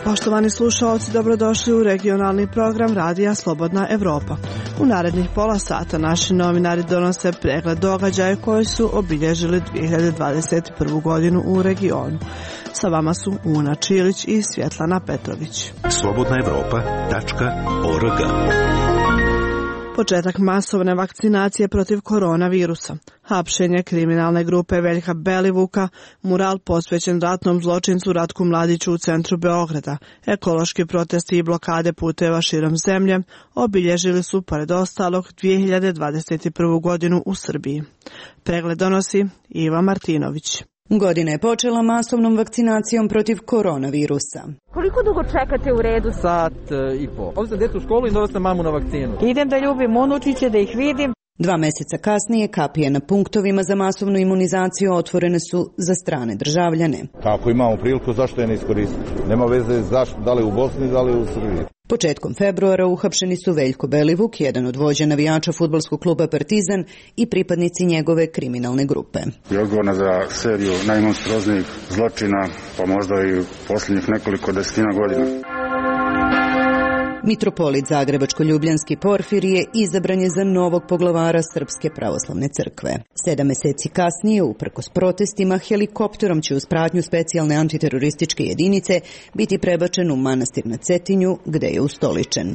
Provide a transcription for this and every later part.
Poštovani slušaoci, dobrodošli u regionalni program Radija Slobodna Evropa. U narednih pola sata naši novinari donose pregled događaja koji su obilježili 2021. godinu u regionu. Sa vama su Una Čilić i Svjetlana Petrović. slobodnaevropa.org. Početak masovne vakcinacije protiv koronavirusa, hapšenje kriminalne grupe Veljka Belivuka, mural posvećen ratnom zločincu Ratku Mladiću u centru Beograda, ekološki protesti i blokade puteva širom zemlje obilježili su, pored ostalog, 2021. godinu u Srbiji. Pregled donosi Iva Martinović. Godina je počela masovnom vakcinacijom protiv koronavirusa. Koliko dugo čekate u redu? Sat i po. Ovdje sam djecu u školu i doveo sam mamu na vakcinu. Idem da ljubim unučiće, da ih vidim. 2 meseca kasnije kapije na punktovima za masovnu imunizaciju otvorene su za strane državljane. Ako imamo priliku, zašto je ne iskoristiti? Nema veze da li u Bosni, da li u Srbiji. Početkom februara uhapšeni su Veljko Belivuk, jedan od vođa navijača fudbalskog kluba Partizan i pripadnici njegove kriminalne grupe. Je odgovorna za seriju najmonstruoznijih zločina, pa možda i posljednjih nekoliko desetina godina. Mitropolit Zagrebačko-Ljubljanski Porfirije izabran je za novog poglavara Srpske pravoslavne crkve. 7 meseci kasnije, uprkos protestima, helikopterom će uz pratnju specijalne antiterorističke jedinice biti prebačen u manastir na Cetinju, gde je ustoličen.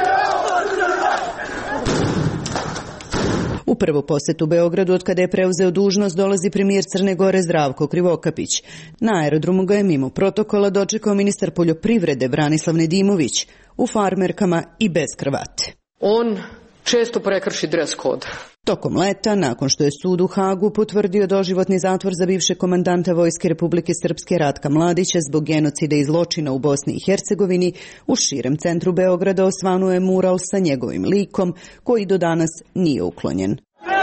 U prvu posetu Beogradu od kada je preuzeo dužnost dolazi premijer Crne Gore Zdravko Krivokapić. Na aerodromu ga je mimo protokola dočekao ministar poljoprivrede Branislav Nedimović u farmerkama i bez kravate. On često prekrši dres kod. Tokom leta, nakon što je sud u Hagu potvrdio doživotni zatvor za bivšeg komandanta Vojske Republike Srpske Ratka Mladića zbog genocida i zločina u Bosni i Hercegovini, u širem centru Beograda osvanuo je mural sa njegovim likom, koji do danas nije uklonjen.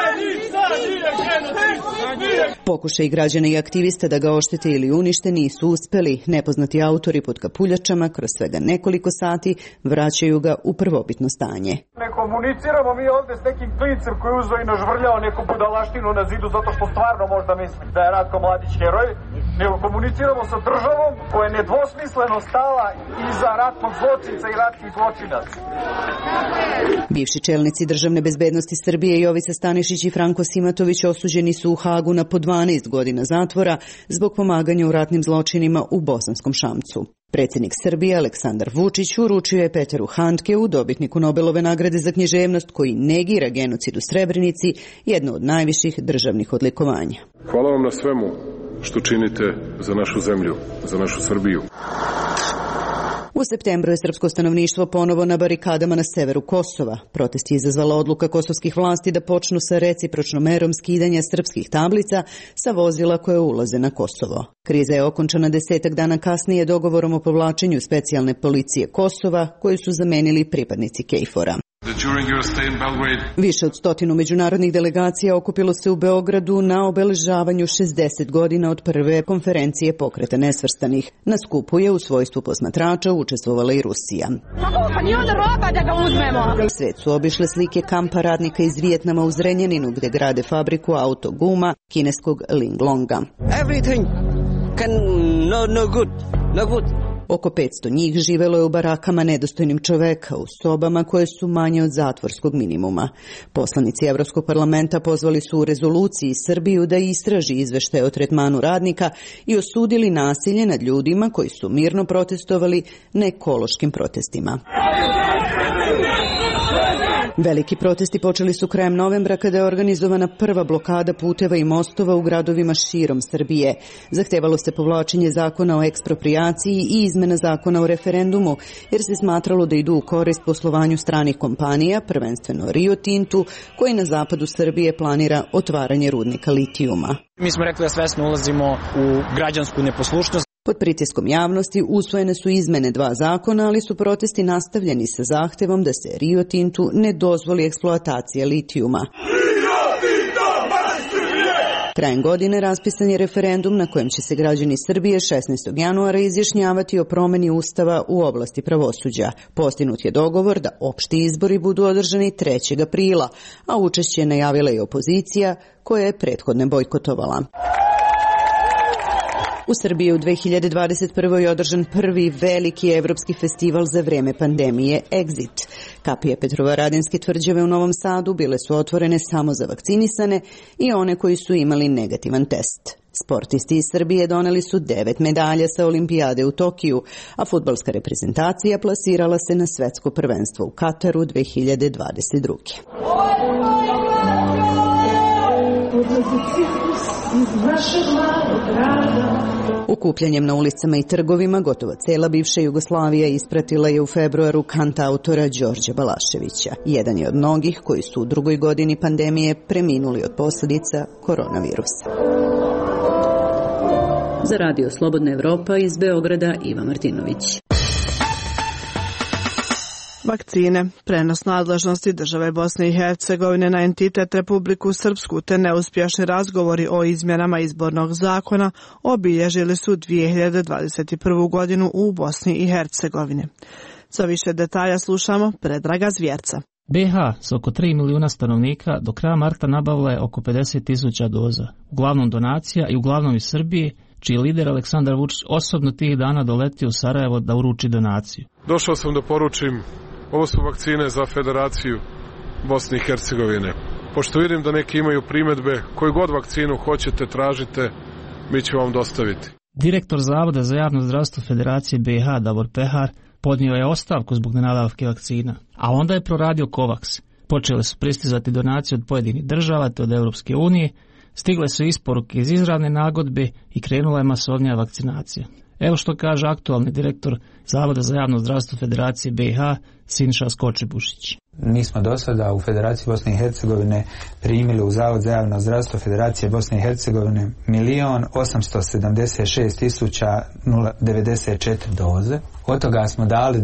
Pokušaj građana i aktivista da ga oštete ili unište nisu uspeli. Nepoznati autori pod kapuljačama kroz svega nekoliko sati vraćaju ga u prvobitno stanje. Ne komuniciramo mi ovdje s nekim klincem koji je uzeo i nažvrljao neku budalaštinu na zidu zato što stvarno možda misli da je Ratko Mladić heroj, nego komuniciramo sa državom koja je nedvosmisleno stala iza ratnog zločinca i ratnih zločinaca. Bivši čelnici državne bezbednosti Srbije Jovica Stanišić i Franko Simatović osuđeni su u Hagu na po 12 godina zatvora zbog pomaganja u ratnim zločinima u Bosanskom Šamcu. Predsjednik Srbije Aleksandar Vučić uručio je Peteru Handkeu, dobitniku Nobelove nagrade za književnost, koji negira genocid u Srebrenici, jedno od najviših državnih odlikovanja. Hvala vam na svemu što činite za našu zemlju, za našu Srbiju. U septembru je srpsko stanovništvo ponovo na barikadama na severu Kosova. Protest je izazvala odluka kosovskih vlasti da počnu sa recipročnom merom skidanja srpskih tablica sa vozila koje ulaze na Kosovo. Kriza je okončana 10 dana kasnije dogovorom o povlačenju specijalne policije Kosova, koju su zamenili pripadnici KFOR-a. Više od 100 međunarodnih delegacija okupilo se u Beogradu na obeležavanju 60 godina od prve konferencije Pokreta nesvrstanih. Na skupu je u svojstvu posmatrača učestvovala i Rusija. Svet su obišle slike kampa radnika iz Vijetnama u Zrenjaninu, gde grade fabriku autoguma kineskog Linglonga. Oko 500 njih živelo je u barakama nedostojnim čoveka, u sobama koje su manje od zatvorskog minimuma. Poslanici Evropskog parlamenta pozvali su u rezoluciji Srbiju da istraži izveštaje o tretmanu radnika i osudili nasilje nad ljudima koji su mirno protestovali na ekološkim protestima. Veliki protesti počeli su krajem novembra kada je organizovana prva blokada puteva i mostova u gradovima širom Srbije. Zahtevalo se povlačenje zakona o eksproprijaciji i izmena zakona o referendumu, jer se smatralo da idu u korist poslovanju stranih kompanija, prvenstveno Rio Tintu, koji na zapadu Srbije planira otvaranje rudnika litijuma. Mi smo rekli da svesno ulazimo u građansku neposlušnost. Pod pritiskom javnosti usvojene su izmene 2 zakona, ali su protesti nastavljeni sa zahtevom da se Rio Tintu ne dozvoli eksploatacija litijuma. Krajem godine raspisan je referendum na kojem će se građani Srbije 16. januara izjašnjavati o promeni Ustava u oblasti pravosuđa. Postignut je dogovor da opšti izbori budu održani 3. aprila, a učešće je najavila i opozicija koja je prethodne bojkotovala. U Srbiji je u 2021. održan prvi veliki evropski festival za vreme pandemije Exit. Kapije Petrovaradinske tvrđave u Novom Sadu bile su otvorene samo za vakcinisane i one koji su imali negativan test. Sportisti iz Srbije doneli su 9 medalja sa olimpijade u Tokiju, a fudbalska reprezentacija plasirala se na svetsko prvenstvo u Kataru 2022. Okupljanjem na ulicama i trgovima gotovo cela bivša Jugoslavija ispratila je u februaru kantautora Đorđa Balaševića. Jedan je od mnogih koji su u drugoj godini pandemije preminuli od posljedica koronavirusa. Za Radio Slobodna Evropa iz Beograda Iva Martinović. Vakcine, prenos nadležnosti države Bosne i Hercegovine na entitet Republiku Srpsku te neuspješni razgovori o izmjenama izbornog zakona obilježili su 2021. godinu u Bosni i Hercegovini. Za više detalja slušamo Predraga Zvjerca. BiH s oko 3 milijuna stanovnika do kraja marta nabavila je oko 50.000 doza, uglavnom donacija i uglavnom iz Srbije, čiji lider Aleksandar Vučić osobno tih dana doletio u Sarajevo da uruči donaciju. Došao sam da poručim, ovo su vakcine za Federaciju Bosne i Hercegovine. Pošto vidim da neki imaju primjedbe, koju god vakcinu hoćete, tražite, mi ćemo vam dostaviti. Direktor Zavoda za javno zdravstvo Federacije BiH Davor Pehar podnio je ostavku zbog nenabavke vakcina, a onda je proradio Covax. Počele su pristizati donacije od pojedinih država te od Europske unije, stigle su isporuke iz izravne nagodbe i krenula je masovnija vakcinacija. Evo što kaže aktualni direktor Zavoda za javno zdravstvo Federacije BiH Siniša Skočebušić. Mi smo do sada u Federaciji Bosne i Hercegovine primili u Zavod za javno zdravstvo Federacije Bosne i Hercegovine 1.876.094 doze. Od toga smo dali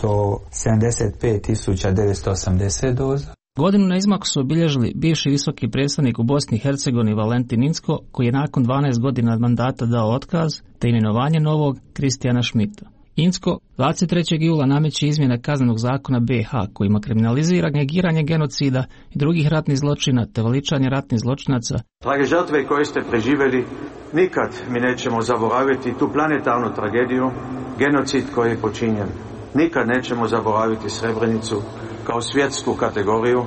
975.980 doza. Godinu na izmaku su obilježili bivši visoki predstavnik u Bosni i Hercegovini Valentin Incko, koji je nakon 12 godina mandata dao otkaz, te imenovanje novog Kristijana Šmita. Incko 23. jula nameće izmjene kaznenog zakona BiH kojima kriminalizira negiranje genocida i drugih ratnih zločina te veličanje ratnih zločinaca. Drage žrtve koje ste preživjeli, nikad mi nećemo zaboraviti tu planetarnu tragediju, genocid koji je počinjen. Nikad nećemo zaboraviti Srebrenicu kao svjetsku kategoriju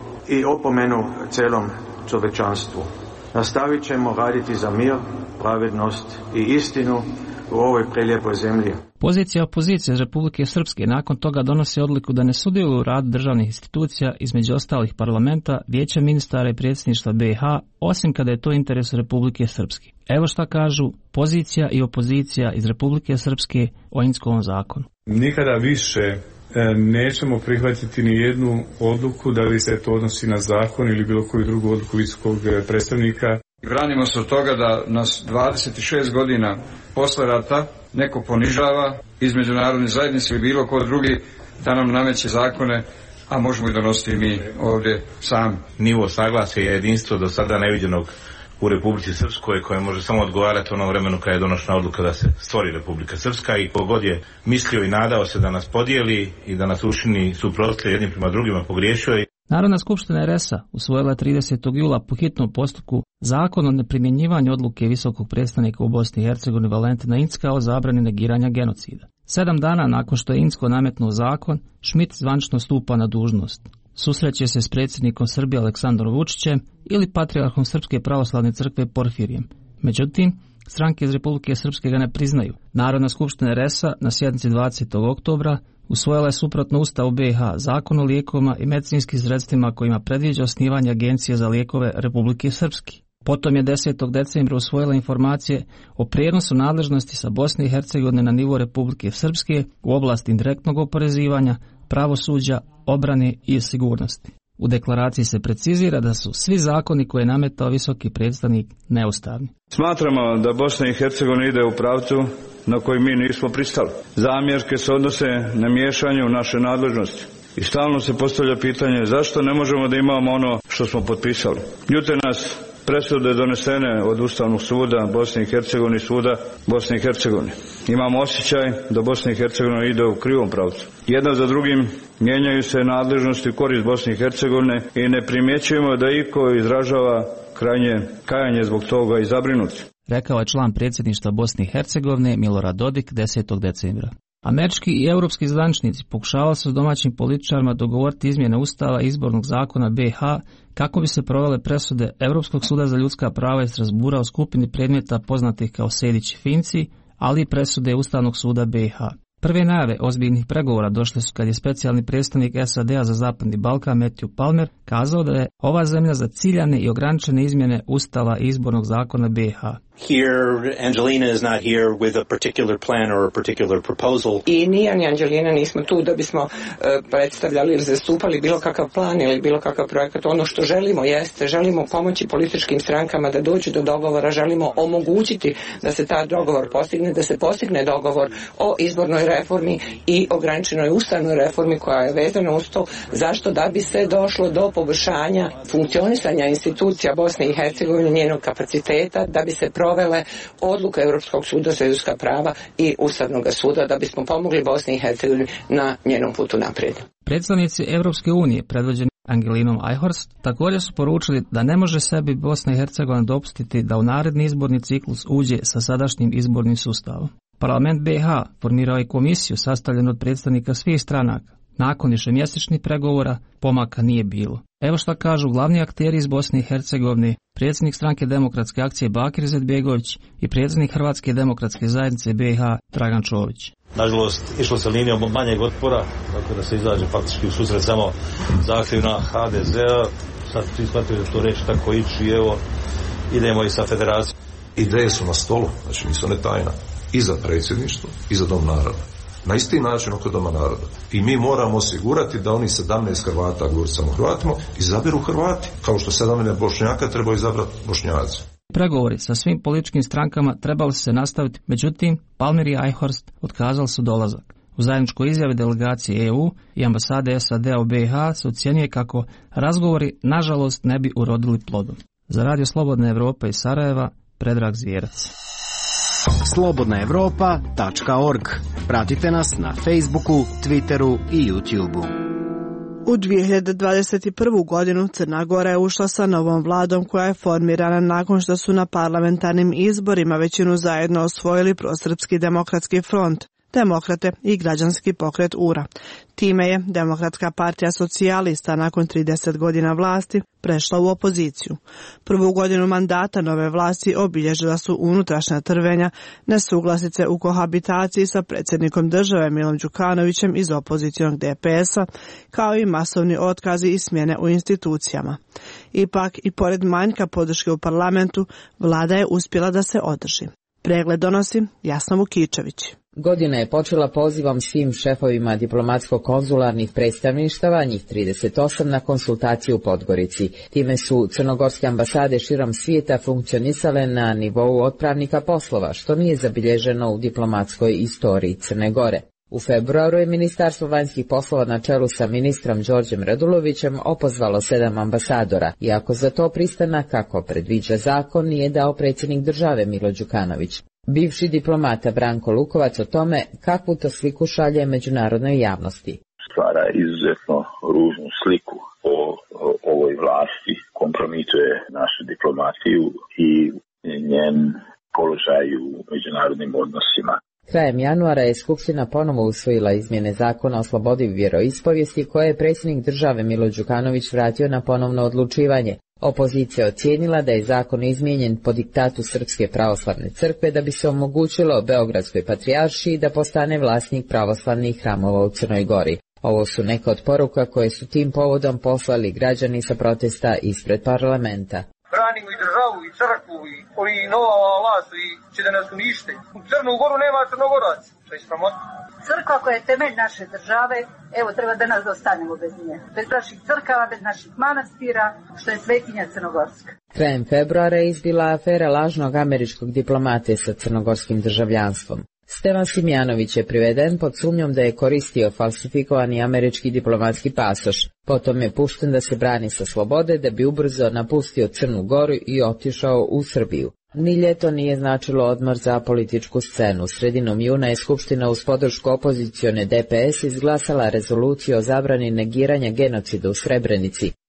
i opomenu celom čovečanstvu. Nastavit ćemo raditi za mir, pravednost i istinu u ovoj prelijepoj zemlji. Pozicija opozicije iz Republike Srpske nakon toga donosi odluku da ne sudjeluju u radu državnih institucija, između ostalih parlamenta, vijeća ministara i predsjedništva BiH, osim kada je to interes Republike Srpske. Evo šta kažu pozicija i opozicija iz Republike Srpske o Inckovom zakonu. Nikada više nećemo prihvatiti ni jednu odluku, da li se to odnosi na zakon ili bilo koju drugu odluku visokog predstavnika. Branimo se od toga da nas 26 godina posle rata neko ponižava iz međunarodne zajednice ili bilo ko drugi da nam nameće zakone, a možemo i donositi mi ovdje sami. Nivo saglasja i jedinstvo do sada neviđenog u Republici Srpskoj, koje može samo odgovarati onom vremenu kada je donošena odluka da se stvori Republika Srpska, i kogod je mislio i nadao se da nas podijeli i da nas učini suprotstavljeni jednim prema drugima, pogriješio je. Narodna skupština RS-a usvojila 30. jula po hitnom postupku zakon o neprimjenjivanju odluke visokog predstavnika u Bosni i Hercegovini Valentina Incka o zabrani negiranja genocida. 7 dana nakon što je Incko nametnuo zakon, Šmit zvanično stupa na dužnost. Susreće se s predsjednikom Srbije Aleksandrom Vučićem ili patrijarhom Srpske pravoslavne crkve Porfirijem. Međutim, stranke iz Republike Srpske ga ne priznaju. Narodna skupština RS-a na sjednici 20. oktobra usvojila je suprotno Ustavu BiH zakon o lijekovima i medicinskim sredstvima kojima predviđa osnivanje Agencije za lijekove Republike Srpske. Potom je 10. decembra usvojila informacije o prijenosu nadležnosti sa Bosne i Hercegovine na nivo Republike Srpske u oblasti indirektnog oporezivanja, pravosuđa, obrane i sigurnosti. U deklaraciji se precizira da su svi zakoni koje je nametao visoki predstavnik neustavni. Smatramo da Bosna i Hercegovina ide u pravcu na koji mi nismo pristali. Zamjerke se odnose na miješanje u naše nadležnosti. I stalno se postavlja pitanje zašto ne možemo da imamo ono što smo potpisali. Ljute nas presude donesene od Ustavnog suda Bosne i Hercegovine i suda Bosne i Hercegovine. Imamo osjećaj da Bosna i Hercegovina ide u krivom pravcu. Jedna za drugim mijenjaju se nadležnosti u korist Bosne i Hercegovine i ne primjećujemo da iko izražava krajnje kajanje zbog toga i zabrinuti. rekao je član predsjedništva Bosne i Hercegovine Milorad Dodik 10. decembra. Američki i europski zvaničnici pokušavali su s domaćim političarima dogovoriti izmjene Ustava i izbornog zakona BiH kako bi se provele presude Europskog suda za ljudska prava iz Strasbura o skupini predmeta poznatih kao Sejdić i Finci, ali i presude Ustavnog suda BiH. Prve najave ozbiljnih pregovora došle su kad je specijalni predstavnik SAD-a za Zapadni Balkan Matthew Palmer kazao da je ova zemlja za ciljane i ograničene izmjene Ustava i izbornog zakona BiH. Here, Angelina is not here with a particular plan or a particular proposal. I ni ja ni Angelina nismo tu da bismo predstavljali ili zastupali bilo kakav plan ili bilo kakav projekat. Ono što želimo jeste, želimo pomoći političkim strankama da dođu do dogovora, želimo omogućiti da se taj dogovor postigne, da se postigne dogovor o izbornoj reformi i ograničenoj ustavnoj reformi koja je vezana uz to. Zašto? Da bi se došlo do poboljšanja funkcionisanja institucija Bosne i Hercegovine, njenog kapaciteta, da bi se provele odluke Europskog suda za ljudska prava i Ustavnog suda, da bismo pomogli Bosni i Hercegovini na njenom putu naprijed. Predstavnici Europske unije, predvođeni Angelinom Eichhorst, također su poručili da ne može sebi Bosna i Hercegovina dopustiti da u naredni izborni ciklus uđe sa sadašnjim izbornim sustavom. Parlament BiH formirao je komisiju sastavljenu od predstavnika svih stranaka. Nakon višemjesečnih pregovora pomaka nije bilo. Evo šta kažu glavni akteri iz Bosne i Hercegovine, predsjednik stranke Demokratske akcije Bakir Izetbegović i predsjednik Hrvatske demokratske zajednice BiH Dragan Čović. Nažalost, išlo se linijom manjeg otpora, tako da se izađe faktički u susret samo zahtjevima HDZ-a. Sad svi shvatili da to reći tako ići i evo, idemo i sa federacijom. Ideje su na stolu, znači nisu ne tajna. I za predsjedništvo, i za Dom naroda. Na isti način oko Doma naroda. I mi moramo osigurati da oni 17 Hrvata, govori samo Hrvatima, izabiru Hrvati. Kao što 7 Bošnjaka treba izabrati Bošnjaci. Pregovori sa svim političkim strankama trebali se nastaviti, međutim, Palmer i Eichhorst otkazali su dolazak. U zajedničkoj izjavi delegacije EU i ambasade SAD-a u BiH se ocjenjuje kako razgovori nažalost ne bi urodili plodom. Za Radio Slobodna Evropa iz Sarajeva, Predrag Zvijerac. slobodnaevropa.org. Pratite nas na Facebooku, Twitteru i YouTubeu. U 2021. godinu Crna Gora je ušla sa novom vladom koja je formirana nakon što su na parlamentarnim izborima većinu zajedno osvojili Prosrpski demokratski front, Demokrate i građanski pokret URA. Time je Demokratska partija socijalista nakon 30 godina vlasti prešla u opoziciju. Prvu godinu mandata nove vlasti obilježila su unutrašnja trvenja, nesuglasice u kohabitaciji sa predsjednikom države Milom Đukanovićem iz opozicionog DPS-a, kao i masovni otkazi i smjene u institucijama. Ipak, i pored manjka podrške u parlamentu, vlada je uspjela da se održi. Pregled donosi Jasna Vukičević. Godina je počela pozivom svim šefovima diplomatsko-konzularnih predstavništava, njih 38, na konsultaciju u Podgorici. Time su crnogorske ambasade širom svijeta funkcionisale na nivou otpravnika poslova, što nije zabilježeno u diplomatskoj istoriji Crne Gore. U februaru je Ministarstvo vanjskih poslova na čelu sa ministrom Đorđem Radulovićem opozvalo 7 ambasadora, iako za to pristanak, kako predviđa zakon, nije dao predsjednik države Milo Đukanović. Bivši diplomata Branko Lukovac o tome kakvu to sliku šalje međunarodnoj javnosti. Stvara izuzetno ružnu sliku o ovoj vlasti, kompromituje našu diplomatiju i njen položaj u međunarodnim odnosima. Krajem januara je Skupština ponovo usvojila izmjene zakona o slobodi vjeroispovijesti koje je predsjednik države Milo Đukanović vratio na ponovno odlučivanje. Opozicija ocijenila da je zakon izmijenjen po diktatu Srpske pravoslavne crkve da bi se omogućilo Beogradskoj patrijaršiji da postane vlasnik pravoslavnih hramova u Crnoj Gori. Ovo su neke od poruka koje su tim povodom poslali građani sa protesta ispred parlamenta. Branimo i državu i crkvu i ovi nova vlast i će da nas unište. U Crnu Goru nema Crnogoraca, to je sramota. Crkva koja je temelj naše države, evo treba da nas ostanemo bez nje. Bez naših crkava, bez naših manastira, što je svetinja Crnogorska. Krajem februara je izbila afera lažnog američkog diplomate sa crnogorskim državljanstvom. Stevan Simjanović je priveden pod sumnjom da je koristio falsifikovani američki diplomatski pasoš. Potom je pušten da se brani sa slobode da bi ubrzo napustio Crnu Goru i otišao u Srbiju. Ni ljeto nije značilo odmor za političku scenu. Sredinom juna je Skupština uz podršku opozicione DPS izglasala rezoluciju o zabrani negiranja genocida u Srebrenici.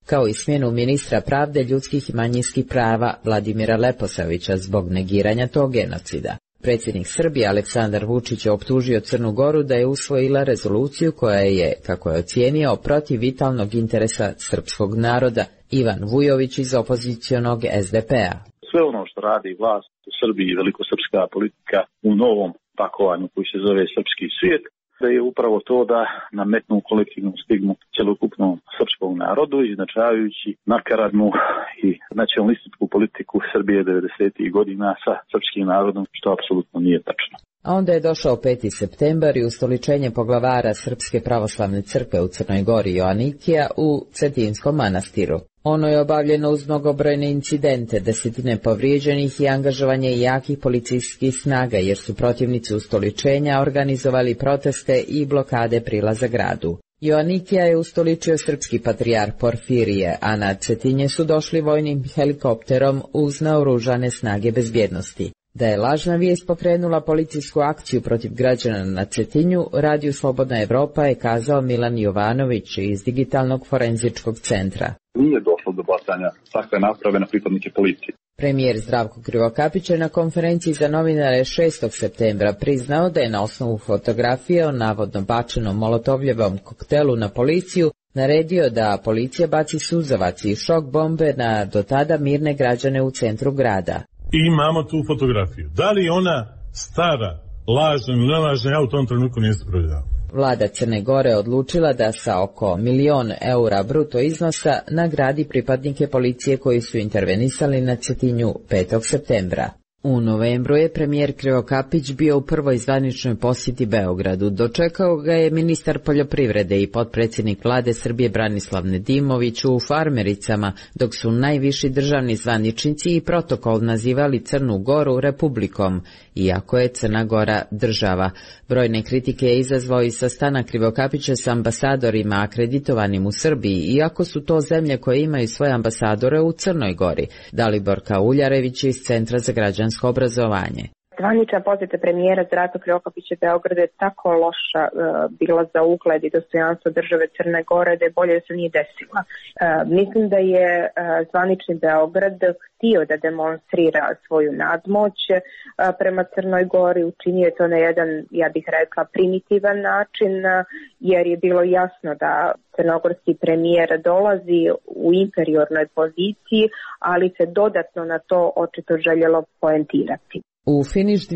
kao i smjenu ministra pravde, ljudskih i manjinskih prava Vladimira Leposavića zbog negiranja tog genocida. Predsjednik Srbije Aleksandar Vučić je optužio Crnu Goru da je usvojila rezoluciju koja je, kako je ocijenio, protiv vitalnog interesa srpskog naroda. Ivan Vujović iz opozicionog SDP-a. Sve ono što radi vlast u Srbiji, velikosrpska politika u novom pakovanju koji se zove srpski svijet, da je upravo to da nametnu kolektivnu stigmu celokupnom srpskom narodu, izjednačavajući nakaradnu i nacionalističku politiku Srbije 90. godina sa srpskim narodom, što apsolutno nije tačno. A onda je došao 5. septembar i ustoličenje poglavara Srpske pravoslavne crkve u Crnoj Gori Joanikija u Cetinskom manastiru. Ono je obavljeno uz mnogobrojne incidente, desetine povrijeđenih i angažovanje jakih policijskih snaga, jer su protivnici ustoličenja organizovali proteste i blokade prilaza gradu. Joanikija je ustoličio srpski patrijarh Porfirije, a na Cetinje su došli vojnim helikopterom uz naoružane snage bezbjednosti. Da je lažna vijest pokrenula policijsku akciju protiv građana na Cetinju, Radiju Slobodna Evropa je kazao Milan Jovanović iz Digitalnog forenzičkog centra. Nije došlo do bacanja takve naprave na pripadnike policije. Premijer Zdravko Krivokapić je na konferenciji za novinare 6. septembra priznao da je na osnovu fotografije o navodno bačenom molotovljevom koktelu na policiju naredio da policija baci suzavac i šok bombe na do tada mirne građane u centru grada. I imamo tu fotografiju. Da li ona stara, lažna ili nelažna, ja u tom trenutku nisam provjeravao. Vlada Crne Gore odlučila da sa oko 1.000.000 eura bruto iznosa nagradi pripadnike policije koji su intervenisali na Cetinju 5. septembra. U novembru je premijer Krivokapić bio u prvoj zvaničnoj posjeti Beogradu. Dočekao ga je ministar poljoprivrede i potpredsjednik vlade Srbije Branislav Nedimović u Farmericama, dok su najviši državni zvaničnici i protokol nazivali Crnu Goru republikom, iako je Crna Gora država. Brojne kritike je izazvao i sastanak Krivokapića s ambasadorima akreditovanim u Srbiji, iako su to zemlje koje imaju svoje ambasadore u Crnoj Gori. Dalibor Kauljarević iz Centra za građansko obrazovanje. Zvanična posjeta premijera Zdravka Krivokapića Beogradu je tako loša bila za ugled i dostojanstvo države Crne Gore da je bolje da se nije desila. Mislim da je zvanični Beograd htio da demonstrira svoju nadmoć prema Crnoj Gori, učinio je to na jedan, ja bih rekla, primitivan način, jer je bilo jasno da crnogorski premijer dolazi u inferiornoj poziciji, ali se dodatno na to očito željelo poentirati. U finiš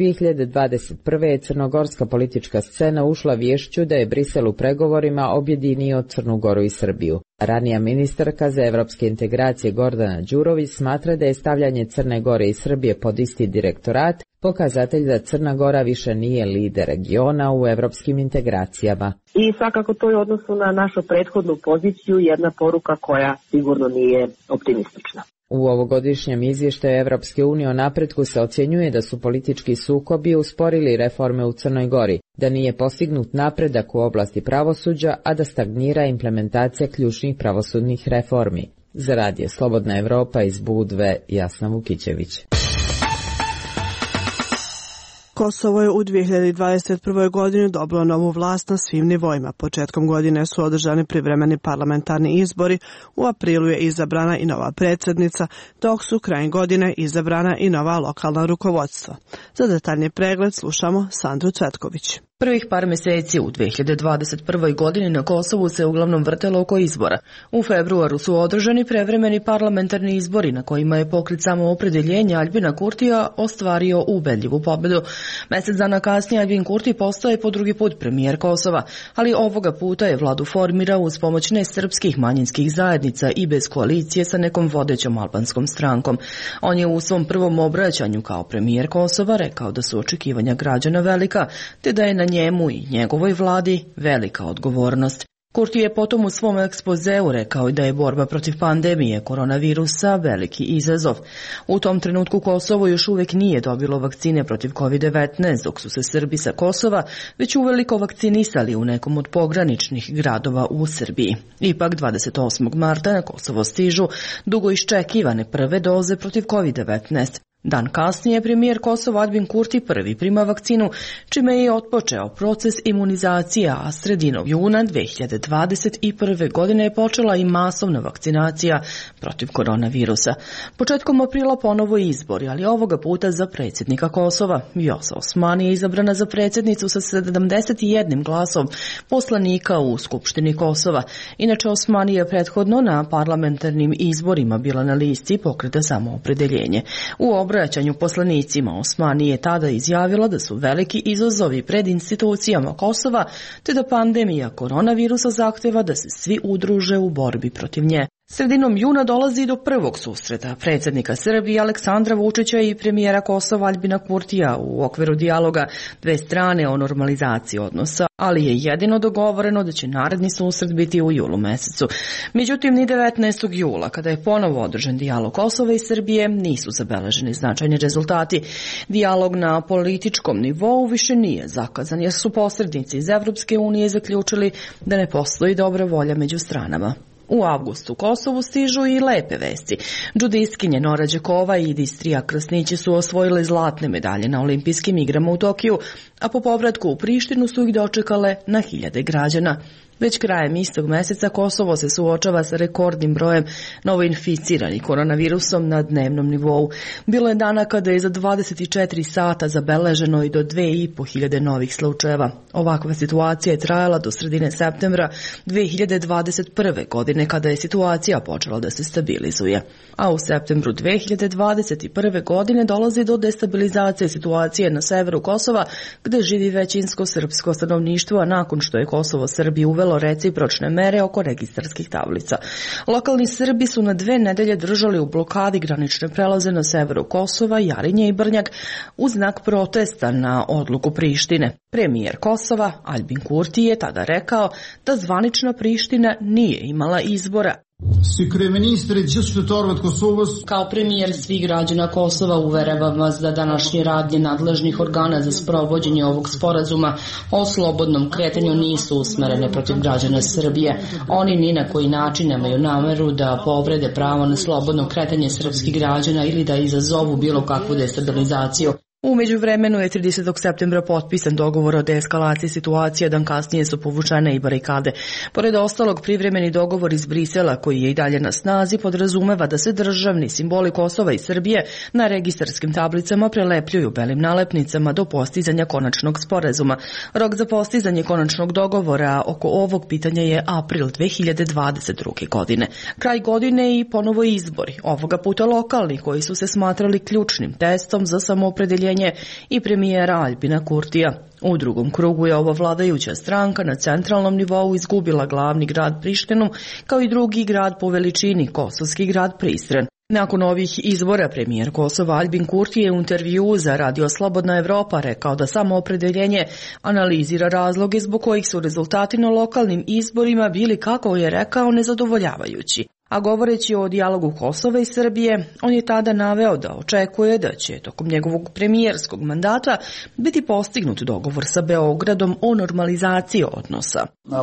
2021. je crnogorska politička scena ušla vješću da je Brisel u pregovorima objedinio Crnu Goru i Srbiju. Ranija ministarka za evropske integracije Gordana Đurović smatra da je stavljanje Crne Gore i Srbije pod isti direktorat pokazatelj da Crna Gora više nije lider regiona u evropskim integracijama. I svakako to je u odnosu na našu prethodnu poziciju jedna poruka koja sigurno nije optimistična. U ovogodišnjem izvještaju Evropske unije o napretku se ocjenjuje da su politički sukobi usporili reforme u Crnoj Gori, da nije postignut napredak u oblasti pravosuđa, a da stagnira implementacija ključnih pravosudnih reformi. Za Radio Slobodna Evropa iz Budve, Jasna Vukićević. Kosovo je u 2021. godini dobilo novu vlast na svim nivoima. Početkom godine su održani privremeni parlamentarni izbori, u aprilu je izabrana i nova predsjednica, dok su krajem godine izabrana i nova lokalna rukovodstva. Za detaljni pregled slušamo Sandru Cvetković. Prvih par mjeseci u 2021. godini na Kosovu se uglavnom vrtelo oko izbora. U februaru su održani prevremeni parlamentarni izbori na kojima je pokret Samoopredjeljenja Aljbina Kurtija ostvario ubedljivu pobjedu. Mjesec dana kasnije Aljbin Kurti postaje po drugi put premijer Kosova, ali ovoga puta je vladu formirao uz pomoć nesrpskih manjinskih zajednica i bez koalicije sa nekom vodećom albanskom strankom. On je u svom prvom obraćanju kao premijer Kosova rekao da su očekivanja građana velika, te da je na njemu i njegovoj vladi velika odgovornost. Kurti je potom u svom ekspozeu rekao da je borba protiv pandemije koronavirusa veliki izazov. U tom trenutku Kosovo još uvijek nije dobilo vakcine protiv COVID-19, dok su se Srbi sa Kosova već uveliko vakcinisali u nekom od pograničnih gradova u Srbiji. Ipak 28. marta na Kosovo stižu dugo iščekivane prve doze protiv COVID-19. Dan kasnije premijer Kosova Aljbin Kurti prvi prima vakcinu, čime je otpočeo proces imunizacije, a sredinom juna 2021. godine je počela i masovna vakcinacija protiv koronavirusa. Početkom aprila ponovo izbori, ali ovoga puta za predsjednika Kosova. Vjosa Osmani je izabrana za predsjednicu sa 71 glasom poslanika u Skupštini Kosova. Inače, Osmani je prethodno na parlamentarnim izborima bila na listi Pokreta samoopredeljenje. U obraćanju poslanicima Osmani je tada izjavila da su veliki izazovi pred institucijama Kosova, te da pandemija koronavirusa zahteva da se svi udruže u borbi protiv nje. Sredinom juna dolazi do prvog susreta predsjednika Srbije Aleksandra Vučića i premijera Kosova Aljbina Kurtija u okviru dijaloga dve strane o normalizaciji odnosa, ali je jedino dogovoreno da će naredni susret biti u julu mesecu. Međutim, ni 19. jula, kada je ponovo održan dijalog Kosova i Srbije, nisu zabeleženi značajni rezultati. Dijalog na političkom nivou više nije zakazan, jer su posrednici iz Evropske unije zaključili da ne postoji dobra volja među stranama. U avgustu Kosovu stižu i lepe vesti. Džudistkinje Nora Đekova i Distrija Krasnići su osvojile zlatne medalje na olimpijskim igrama u Tokiju, a po povratku u Prištinu su ih dočekale na hiljade građana. Već krajem istog meseca Kosovo se suočava sa rekordnim brojem novoinficiranih koronavirusom na dnevnom nivou. Bilo je dana kada je za 24 sata zabeleženo i do 2500 novih slučajeva. Ovakva situacija je trajala do sredine septembra 2021. godine, kada je situacija počela da se stabilizuje. A u septembru 2021. godine dolazi do destabilizacije situacije na severu Kosova, gde živi većinsko srpsko stanovništvo, a nakon što je Kosovo Srbiji uvelo recipročne mere oko registarskih tablica. Lokalni Srbi su na 2 nedelje držali u blokadi granične prelaze na severu Kosova, Jarinje i Brnjak, u znak protesta na odluku Prištine. Premijer Kosova Aljbin Kurti je tada rekao da zvanična Priština nije imala izbora. Kao premijer svih građana Kosova uveravam vas da današnje radnje nadležnih organa za sprovođenje ovog sporazuma o slobodnom kretanju nisu usmerene protiv građana Srbije. Oni ni na koji način nemaju nameru da povrede pravo na slobodno kretanje srpskih građana ili da izazovu bilo kakvu destabilizaciju. U međuvremenu je 30. septembra potpisan dogovor o deeskalaciji situacije, dan kasnije su povučene i barikade. Pored ostalog, privremeni dogovor iz Brisela, koji je i dalje na snazi, podrazumeva da se državni simboli Kosova i Srbije na registarskim tablicama prelepljuju belim nalepnicama do postizanja konačnog sporazuma. Rok za postizanje konačnog dogovora oko ovog pitanja je april 2022. godine. Kraj godine i ponovo izbori, ovoga puta lokalni, koji su se smatrali ključnim testom za samoopredeljenje i premijera Aljbina Kurtija. U drugom krugu je ova vladajuća stranka na centralnom nivou izgubila glavni grad Prištinu, kao i drugi grad po veličini, kosovski grad Prizren. Nakon ovih izbora premijer Kosova Aljbin Kurti je u intervjuu za Radio Slobodna Evropa rekao da samoopredeljenje analizira razloge zbog kojih su rezultati na lokalnim izborima bili, kako je rekao, nezadovoljavajući. A govoreći o dijalogu Kosova i Srbije, on je tada naveo da očekuje da će tokom njegovog premijerskog mandata biti postignut dogovor sa Beogradom o normalizaciji odnosa.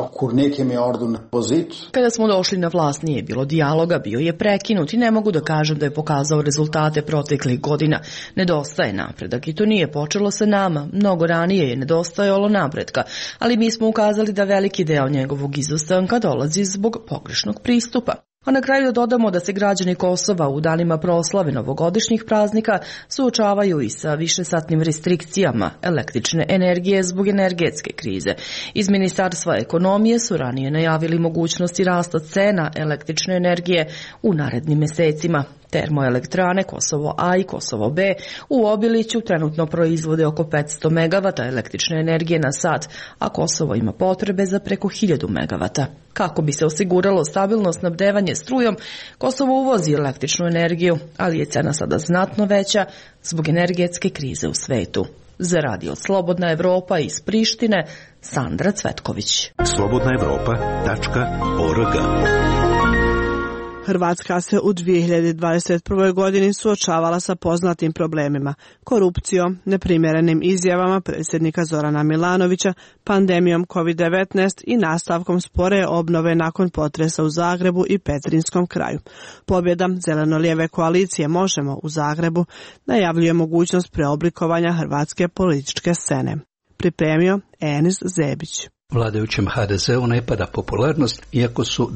Kada smo došli na vlast nije bilo dijaloga, bio je prekinut i ne mogu da kažem da je pokazao rezultate proteklih godina. Nedostaje napredak i to nije počelo sa nama. Mnogo ranije je nedostajalo napretka, ali mi smo ukazali da veliki deo njegovog izostanka dolazi zbog pogrešnog pristupa. A na kraju da dodamo da se građani Kosova u danima proslave novogodišnjih praznika suočavaju i sa višesatnim restrikcijama električne energije zbog energetske krize. Iz Ministarstva ekonomije su ranije najavili mogućnosti rasta cena električne energije u narednim mesecima. Termoelektrane Kosovo A i Kosovo B u Obiliću trenutno proizvode oko 500 MW električne energije na sat, a Kosovo ima potrebe za preko 1000 MW. Kako bi se osiguralo stabilno snabdevanje strujom, Kosovo uvozi električnu energiju, ali je cena sada znatno veća zbog energetske krize u svetu. Za Radio Slobodna Evropa iz Prištine, Sandra Cvetković. slobodnaevropa.org Hrvatska se u 2021. godini suočavala sa poznatim problemima, korupcijom, neprimjerenim izjavama predsjednika Zorana Milanovića, pandemijom COVID-19 i nastavkom spore obnove nakon potresa u Zagrebu i Petrinjskom kraju. Pobjeda zeleno-lijeve koalicije Možemo u Zagrebu najavljuje mogućnost preoblikovanja hrvatske političke scene. Pripremio Enis Zebić. Vladajućem HDZ-u ne pada popularnost, iako su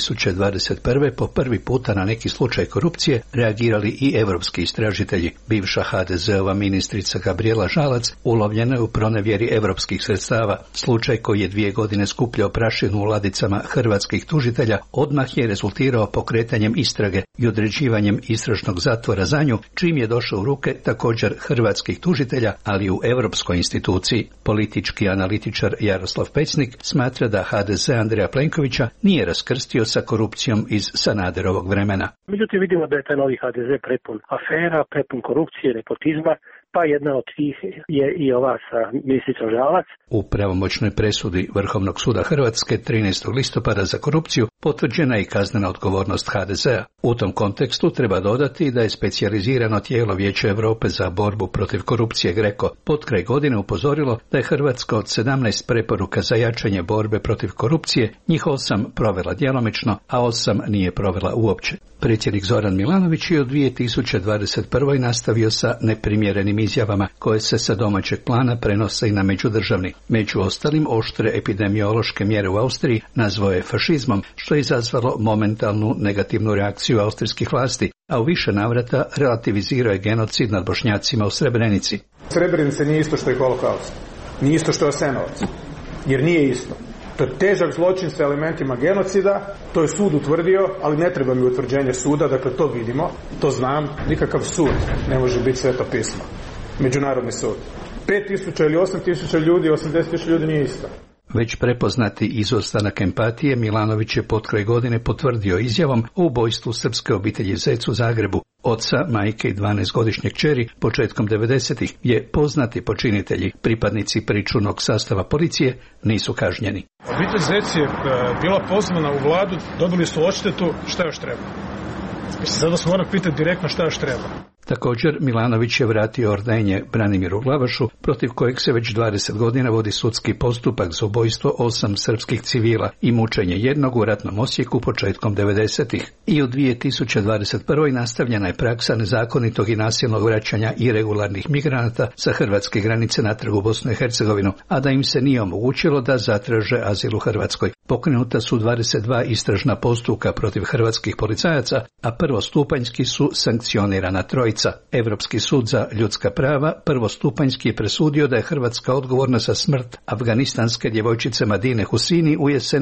2021. po prvi puta na neki slučaj korupcije reagirali i evropski istražitelji. Bivša HDZ-ova ministrica Gabrijela Žalac ulovljena je u pronevjeri evropskih sredstava. Slučaj koji je 2 godine skupljao prašinu u ladicama hrvatskih tužitelja odmah je rezultirao pokretanjem istrage i određivanjem istražnog zatvora za nju, čim je došao u ruke također hrvatskih tužitelja, ali u europskoj instituciji. Politički analitičar Jaroslav Pecnik smatra da HDZ Andreja Plenkovića nije raskrstio sa korupcijom iz Sanaderovog vremena. Međutim, vidimo da je taj novi HDZ prepun afera, prepun korupcije, nepotizma, pa jedna od tih je i ova sa ministricom Žalac. U pravomoćnoj presudi Vrhovnog suda Hrvatske 13. listopada za korupciju potvrđena je i kaznena odgovornost HDZ-a. U tom kontekstu treba dodati da je specijalizirano tijelo Vijeća Europe za borbu protiv korupcije GRECO potkraj godine upozorilo da je Hrvatska od 17 preporuka za jačanje borbe protiv korupcije njih 8 provela djelomično, a 8 nije provela uopće. Predsjednik Zoran Milanović je od 2021. nastavio sa neprimjerenim izjavama koje se sa domaćeg plana prenose i na međudržavni. Među ostalim oštre epidemiološke mjere u Austriji nazvao je fašizmom, što je izazvalo momentalnu negativnu reakciju austrijskih vlasti, a u više navrata relativizirao je genocid nad Bošnjacima u Srebrenici. Srebrenica nije isto što je holokaust, nije isto što je Jasenovac, jer nije isto. To je težak zločin sa elementima genocida, to je sud utvrdio, ali ne treba mi utvrđenje suda, dakle to vidimo, to znam, nikakav sud ne može biti Sveto pismo. Međunarodni sud. 5.000 ili 8.000 ljudi, 80.000 ljudi nije isto. Već prepoznati izostanak empatije, Milanović je potkraj godine potvrdio izjavom o ubojstvu srpske obitelji Zec u Zagrebu. Oca, majke i 12-godišnje kćeri početkom 90-ih je poznati počinitelji, pripadnici pričuvnog sastava policije, nisu kažnjeni. Obitelj Zec je bila pozvana u vladu, dobili su odštetu, šta još treba? Sada se moram pitati direktno šta još treba. Također, Milanović je vratio ordenje Branimiru Glavašu, protiv kojeg se već 20 godina vodi sudski postupak za ubojstvo 8 srpskih civila i mučenje jednog u ratnom Osijeku početkom 90-ih. I u 2021. nastavljena je praksa nezakonitog i nasilnog vraćanja iregularnih migranata sa hrvatske granice natrag u Bosnu i Hercegovinu, a da im se nije omogućilo da zatraže azil u Hrvatskoj. Pokrenuta su 22 istražna postupka protiv hrvatskih policajaca, a prvostupanjski su sankcionirana trojica. Evropski sud za ljudska prava prvostupanjski je presudio da je Hrvatska odgovorna za smrt afganistanske djevojčice Madine Husini u jesen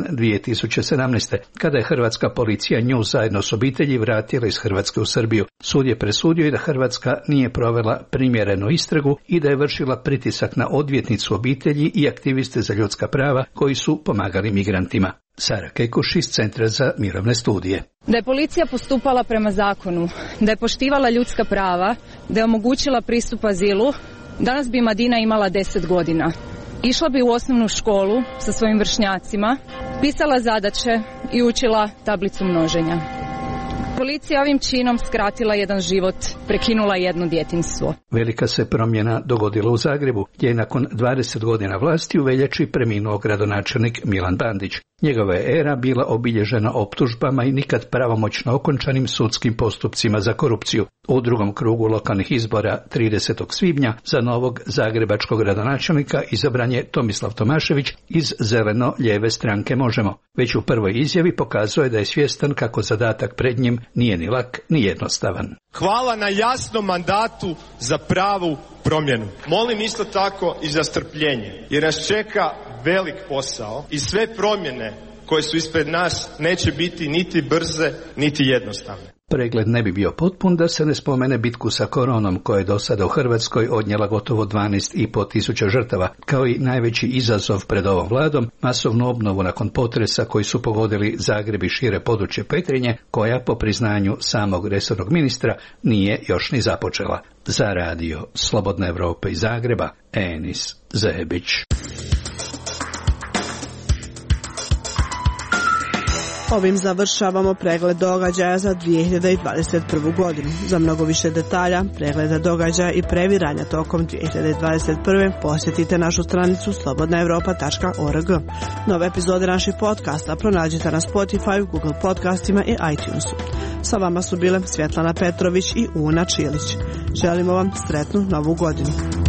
2017. kada je hrvatska policija nju zajedno s obitelji vratila iz Hrvatske u Srbiju. Sud je presudio i da Hrvatska nije provela primjerenu istragu i da je vršila pritisak na odvjetnicu obitelji i aktiviste za ljudska prava koji su pomagali migrantima. Sara Kekuš iz Centra za mirovne studije. Da je policija postupala prema zakonu, da je poštivala ljudska prava, da je omogućila pristup azilu, danas bi Madina imala 10 godina. Išla bi u osnovnu školu sa svojim vršnjacima, pisala zadaće i učila tablicu množenja. Policija ovim činom skratila jedan život, prekinula jedno djetinjstvo. Velika se promjena dogodila u Zagrebu, gdje je nakon 20 godina vlasti u veljači preminuo gradonačelnik Milan Bandić. Njegova je era bila obilježena optužbama i nikad pravomoćno okončanim sudskim postupcima za korupciju. U drugom krugu lokalnih izbora 30. svibnja za novog zagrebačkog gradonačelnika izabran je Tomislav Tomašević iz zeleno-lijeve stranke Možemo. Već u prvoj izjavi pokazuje da je svjestan kako zadatak pred njim nije ni lak ni jednostavan. Hvala na jasnom mandatu za pravu promjenu. Molim isto tako i za strpljenje, jer nas čeka velik posao i sve promjene koje su ispred nas neće biti niti brze, niti jednostavne. Pregled ne bi bio potpun da se ne spomene bitku sa koronom koja je do sada u Hrvatskoj odnijela gotovo 12.500 žrtava, kao i najveći izazov pred ovom vladom, masovnu obnovu nakon potresa koji su pogodili Zagreb i šire područje Petrinje, koja po priznanju samog resornog ministra nije još ni započela. Za radio Slobodna Evropa iz Zagreba, Enis Zebić. Ovim završavamo pregled događaja za 2021. godinu. Za mnogo više detalja, pregleda događaja i previranja tokom 2021. posjetite našu stranicu slobodnaevropa.org. Nove epizode naših podcasta pronađite na Spotify, Google podcastima i iTunesu. Sa vama su bile Svjetlana Petrović i Una Čilić. Želimo vam sretnu novu godinu.